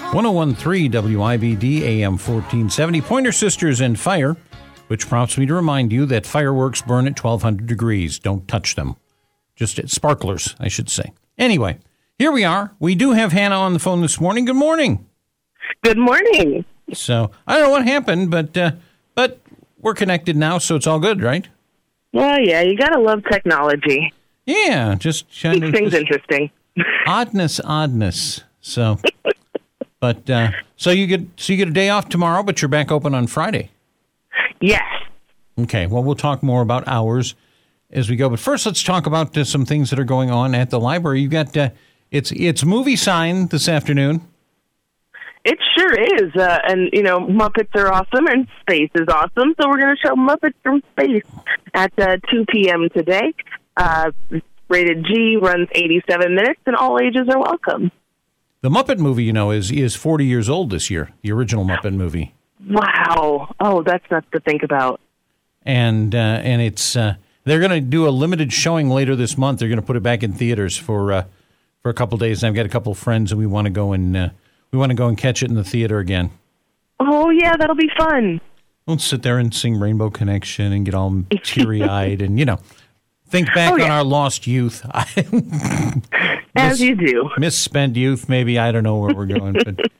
1013 WIBD AM 1470. Pointer Sisters and Fire, which prompts me to remind you that fireworks burn at 1200 degrees. Don't touch them. Just at sparklers, I should say. Anyway, here we are. We do have Hannah on the phone this morning. Good morning. Good morning. So, I don't know what happened, but we're connected now, so it's all good, right? Well, yeah, you gotta love technology. Yeah, just Keeps things interesting. Oddness. So, but so you get a day off tomorrow, but you're back open on Friday. Yes. Okay. Well, we'll talk more about hours as we go. But first, let's talk about some things that are going on at the library. You got it's movie sign this afternoon. It sure is. And, Muppets are awesome and space is awesome. So we're going to show Muppets from Space at 2 p.m. today. Rated G, runs 87 minutes, and all ages are welcome. The Muppet movie, is 40 years old this year, the original Muppet movie. Wow. Oh, that's nuts to think about. And it's they're going to do a limited showing later this month. They're going to put it back in theaters for a couple days. And I've got a couple of friends, and we want to go and catch it in the theater again. Oh, yeah, that'll be fun. We'll sit there and sing Rainbow Connection and get all teary-eyed and, think back on our lost youth. As you do. Misspent youth, maybe. I don't know where we're going.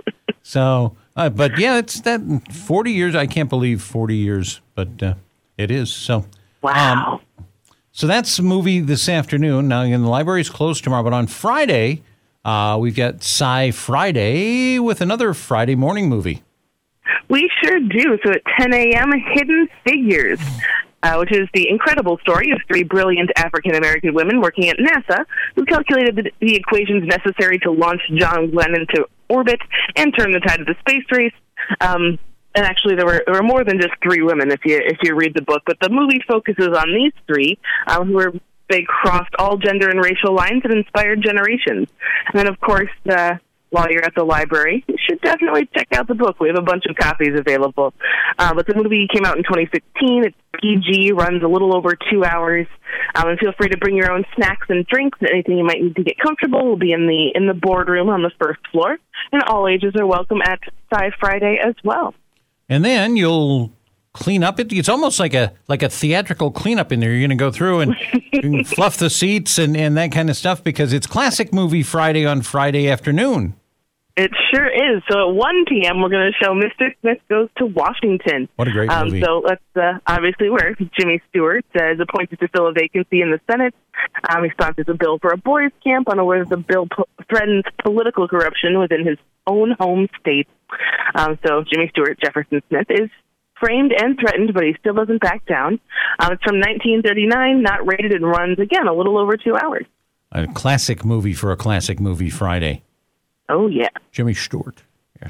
But yeah, it's that 40 years. I can't believe 40 years, but it is. So, wow. So that's the movie this afternoon. Now, the library's closed tomorrow, but on Friday, we've got Sci Friday with another Friday morning movie. We sure do. So at 10 a.m., Hidden Figures, which is the incredible story of three brilliant African-American women working at NASA who calculated the equations necessary to launch John Glenn into orbit and turn the tide of the space race. And actually, there were more than just three women if you read the book, but the movie focuses on these three they crossed all gender and racial lines and inspired generations. And then, of course, while you're at the library, you should definitely check out the book. We have a bunch of copies available. But the movie came out in 2016. It's PG, runs a little over 2 hours. And feel free to bring your own snacks and drinks. Anything you might need to get comfortable will be in the boardroom on the first floor. And all ages are welcome at Sci Friday as well. And then you'll clean up. It's almost like a theatrical cleanup in there. You're going to go through and fluff the seats and that kind of stuff because it's Classic Movie Friday on Friday afternoon. It sure is. So at 1 p.m., we're going to show Mr. Smith Goes to Washington. What a great movie. So that's obviously where Jimmy Stewart is appointed to fill a vacancy in the Senate. He sponsors a bill for a boys' camp, unaware that the bill threatens political corruption within his own home state. So Jimmy Stewart, Jefferson Smith, is framed and threatened, but he still doesn't back down. It's from 1939, not rated, and runs, again, a little over 2 hours. A classic movie for a Classic Movie Friday. Oh, yeah. Jimmy Stewart,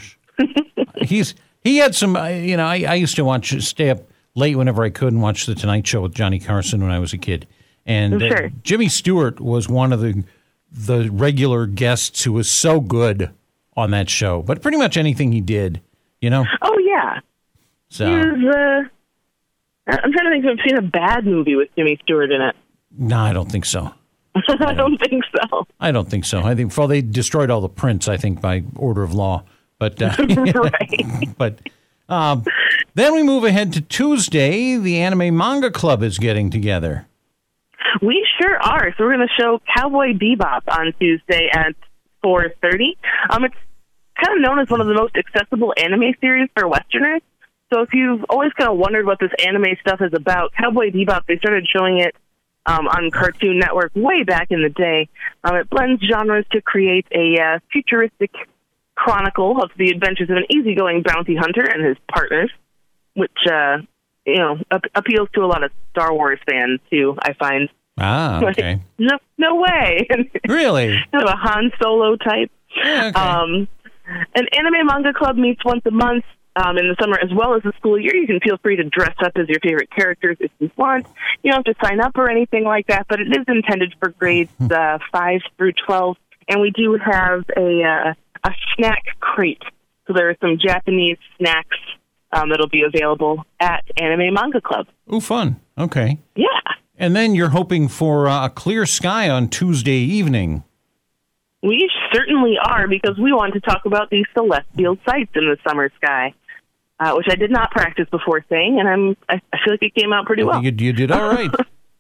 yes. He had some, I used to stay up late whenever I could and watch The Tonight Show with Johnny Carson when I was a kid. And sure. Jimmy Stewart was one of the regular guests who was so good on that show. But pretty much anything he did, Oh, yeah. So I'm trying to think if I've seen a bad movie with Jimmy Stewart in it. No, I don't think so. I don't think so. I don't think so. I think they destroyed all the prints, I think, by order of law. But right. But then we move ahead to Tuesday. The Anime Manga Club is getting together. We sure are. So we're going to show Cowboy Bebop on Tuesday at 4:30. It's kind of known as one of the most accessible anime series for Westerners. So if you've always kind of wondered what this anime stuff is about, Cowboy Bebop, they started showing it on Cartoon Network way back in the day. It blends genres to create a futuristic chronicle of the adventures of an easygoing bounty hunter and his partners, which, appeals to a lot of Star Wars fans, too, I find. Ah, okay. No way. Really? Kind of a Han Solo type. Yeah, okay. An Anime Manga Club meets once a month in the summer as well as the school year. You can feel free to dress up as your favorite characters if you want. You don't have to sign up or anything like that, but it is intended for grades 5 through 12. And we do have a snack crate. So there are some Japanese snacks that'll be available at Anime Manga Club. Ooh, fun. Okay. Yeah. And then you're hoping for a clear sky on Tuesday evening. We certainly are, because we want to talk about these celestial sights in the summer sky, which I did not practice before saying, and I feel like it came out pretty well. You did all right.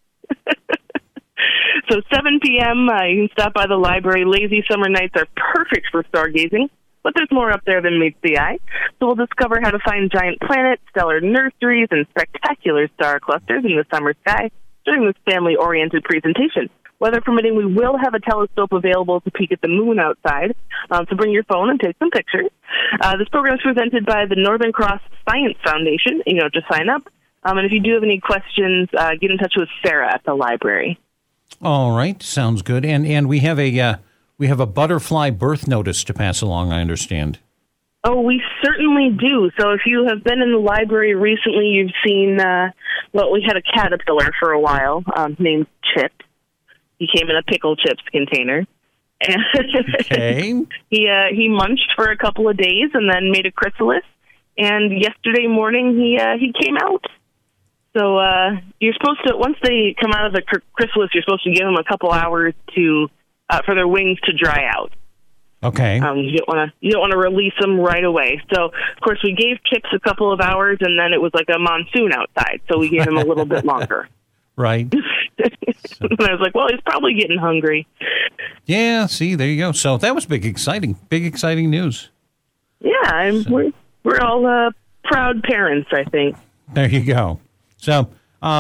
So 7 p.m., you can stop by the library. Lazy summer nights are perfect for stargazing, but there's more up there than meets the eye. So we'll discover how to find giant planets, stellar nurseries, and spectacular star clusters in the summer sky during this family-oriented presentation. Weather permitting, we will have a telescope available to peek at the moon outside, so bring your phone and take some pictures. This program is presented by the Northern Cross Science Foundation. Just sign up. And if you do have any questions, get in touch with Sarah at the library. All right, sounds good. And we have a butterfly birth notice to pass along, I understand. Oh, we certainly do. So if you have been in the library recently, you've seen, we had a caterpillar for a while named Chip. He came in a pickle chips container. And okay. He munched for a couple of days and then made a chrysalis. And yesterday morning, he came out. So you're supposed to, once they come out of the chrysalis, you're supposed to give them a couple hours for their wings to dry out. Okay. You don't want to release them right away. So of course we gave Chips a couple of hours, and then it was like a monsoon outside, so we gave him a little bit longer. Right. And I was like, well, he's probably getting hungry. Yeah. See, there you go. So that was big exciting news. Yeah, we're all proud parents, I think. There you go. So,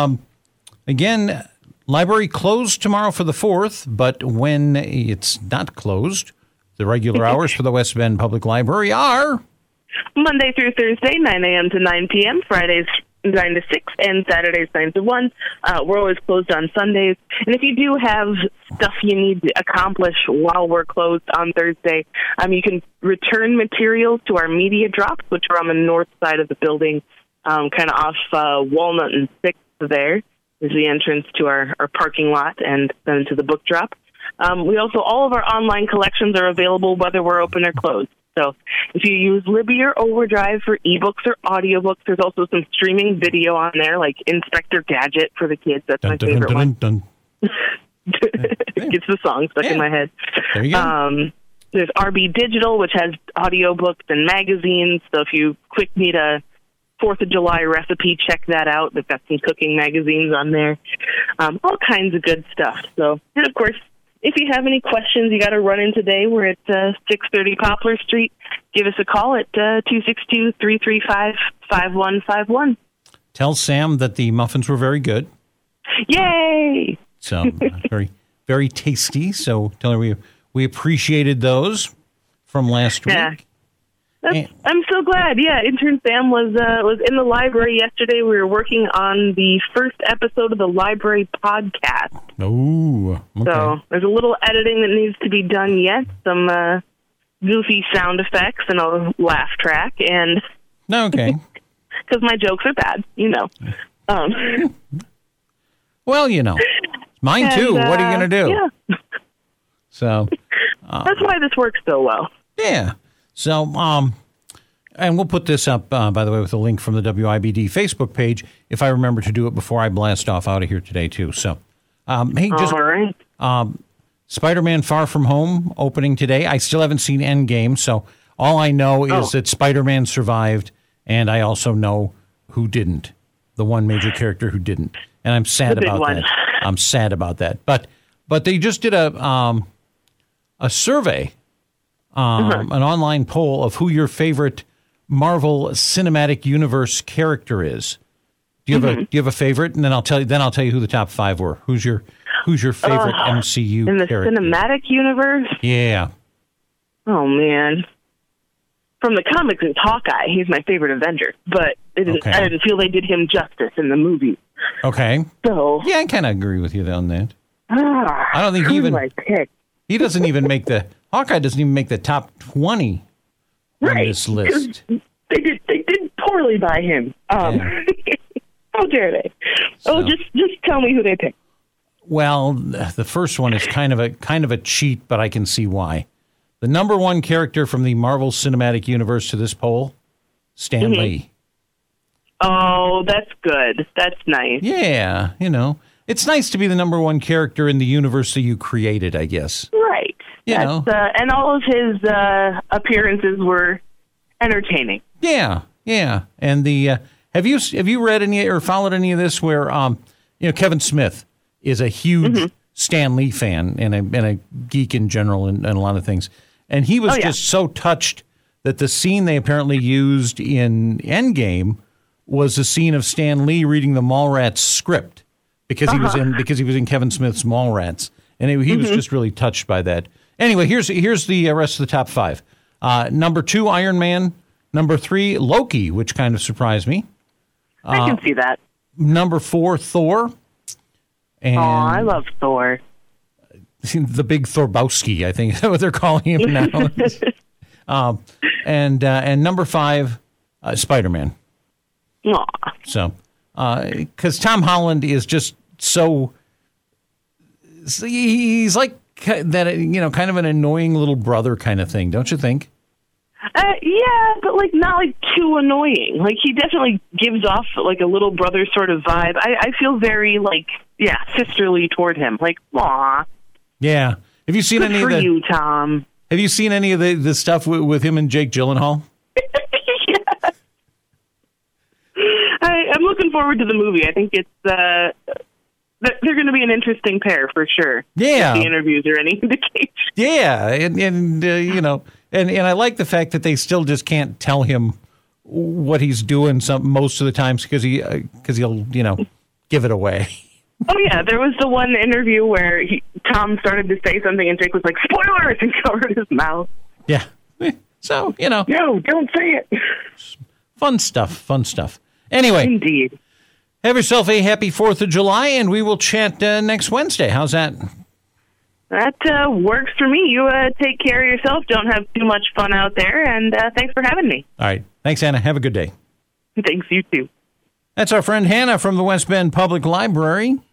again, library closed tomorrow for the 4th, but when it's not closed, the regular hours for the West Bend Public Library are Monday through Thursday, 9 a.m. to 9 p.m., Fridays 9 to 6, and Saturdays 9 to 1. We're always closed on Sundays. And if you do have stuff you need to accomplish while we're closed on Thursday, you can return materials to our media drops, which are on the north side of the building, kind of off Walnut and 6th there is the entrance to our parking lot, and then to the book drop. All of our online collections are available whether we're open or closed. So if you use Libby or Overdrive for ebooks or audiobooks, there's also some streaming video on there, like Inspector Gadget for the kids. That's my favorite one. It gets the song stuck in my head. There you go. There's RB Digital, which has audiobooks and magazines. So if you quick need a 4th of July recipe, check that out. They've got some cooking magazines on there. All kinds of good stuff. So, and of course, if you have any questions, you got to run in today. We're at 630 Poplar Street. Give us a call at 262-335-5151. Tell Sam that the muffins were very good. Yay! So very, very tasty. So tell her we appreciated those from last week. I'm so glad. Yeah, intern Sam was in the library yesterday. We were working on the first episode of the library podcast. Oh, okay. So there's a little editing that needs to be done yet. Some goofy sound effects and a laugh track, and okay, because my jokes are bad, Well, mine too. What are you going to do? Yeah. So that's why this works so well. Yeah. So, and we'll put this up, by the way, with a link from the WIBD Facebook page, if I remember to do it before I blast off out of here today, too. So, hey, just all right. Spider-Man Far From Home opening today. I still haven't seen Endgame, so all I know is that Spider-Man survived, and I also know who didn't, the one major character who didn't. And I'm sad about that. I'm sad about that. But they just did a survey. An online poll of who your favorite Marvel Cinematic Universe character is. Do you have a favorite? And then I'll tell you who the top 5 were. Who's your favorite MCU in the character? Cinematic Universe? Yeah. Oh man. From the comics, it's Hawkeye. He's my favorite Avenger, but I didn't feel they did him justice in the movie. Okay. So yeah, I kind of agree with you on that. I don't think he doesn't even make Hawkeye doesn't even make the top 20 on this list. They did poorly by him. How dare they? So. Just tell me who they picked. Well, the first one is kind of a cheat, but I can see why. The number 1 character from the Marvel Cinematic Universe to this poll, Stan Lee. Oh, that's good. That's nice. Yeah, it's nice to be the number 1 character in the universe that you created, I guess. Right. And all of his appearances were entertaining. Yeah. And have you read any or followed any of this where Kevin Smith is a huge Stan Lee fan and a geek in general and a lot of things, and he was just so touched that the scene they apparently used in Endgame was a scene of Stan Lee reading the Mallrats script because he was in Kevin Smith's Mallrats, and he was just really touched by that. Anyway, here's the rest of the top 5. Number 2, Iron Man. Number 3, Loki, which kind of surprised me. I can see that. Number 4, Thor. And I love Thor. The big Thorbowski, I think is what they're calling him now. And number 5, Spider-Man. Aw. So, because Tom Holland is just so, he's like that, kind of an annoying little brother kind of thing, don't you think? Yeah, but not too annoying. He definitely gives off a little brother sort of vibe. I feel very sisterly toward him. Aw. Yeah. Have you seen any of the? You, Tom. Have you seen any of the stuff with him and Jake Gyllenhaal? Yeah. I'm looking forward to the movie. I think it's they're going to be an interesting pair for sure. Yeah. If the interviews are any indication. Yeah, and I like the fact that they still just can't tell him what he's doing most of the times because he'll give it away. Oh yeah, there was the one interview where Tom started to say something and Jake was like, "Spoilers!" and covered his mouth. Yeah, so no, don't say it. Fun stuff. Anyway, indeed. Have yourself a happy 4th of July, and we will chat next Wednesday. How's that? That works for me. You take care of yourself. Don't have too much fun out there, and thanks for having me. All right. Thanks, Hannah. Have a good day. Thanks, you too. That's our friend Hannah from the West Bend Public Library.